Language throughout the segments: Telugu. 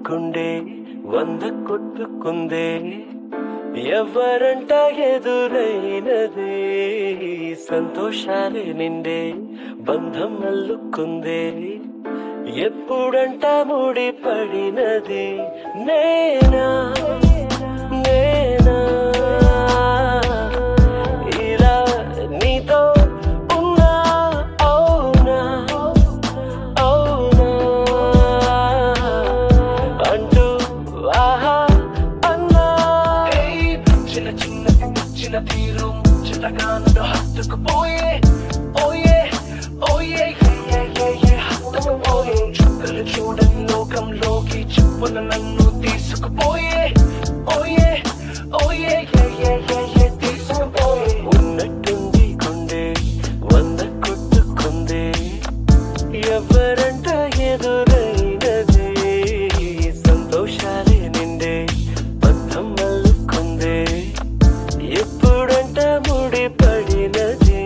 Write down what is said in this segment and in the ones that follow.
గుండె వంద కొట్టుకుందే ఎవరంట ఎదురైనదే సంతోషాలే నిండే బంధం అల్లుకుందే ఎప్పుడంట ముడి పడినది నేనా నేనా ఇలా నీతో ఉన్నా అవునా అవునా అంటూ ఆహా అన్నా చిన్న చిన్న చిన్న తీరు చిన్నగాను హత్తుకుపోయే ఓయే ఓయే హత్తుకుపోయే చుక్కలు చూడని లోకంలోకి చెప్పున నన్ను తీసుకుపోయే ఓయే ఓయే తీసుకుపోయే ఉన్నట్టుండి గుండె వంద కొట్టుకుందే ఎవరంట ఎదురైనదే సంతోషాలే నిండే బంధం అల్లుకుందే ఎప్పుడంట ముడి పడినదే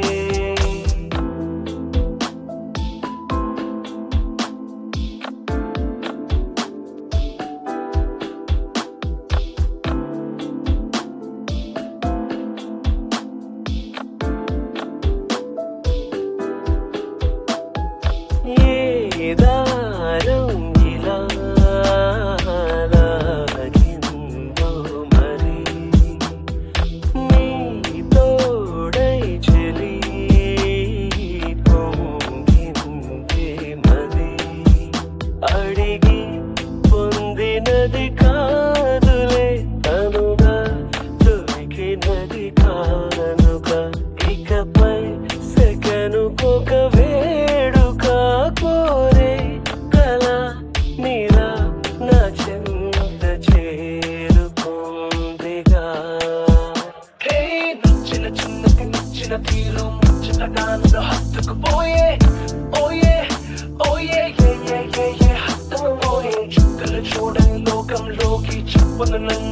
ఏ దారం ఇలా లాగిందో మరి నీ తోడై చెలి పొంగిందే మది అడిగి పొందినది కాదులే తనుగా దొరికినది కానుగా ఇకపై సెకనుకొక వేడుక కోరే కల నీలా నా చెంత చేరుకుందిగా చిన్న చిన్న చిన్న తీరు చిన్నగాను హత్తుకుపోయే ఓయే ఓయే హత్తుకుపోయే చుక్కలు చూడని లోకంలోకి చెప్పున నన్ను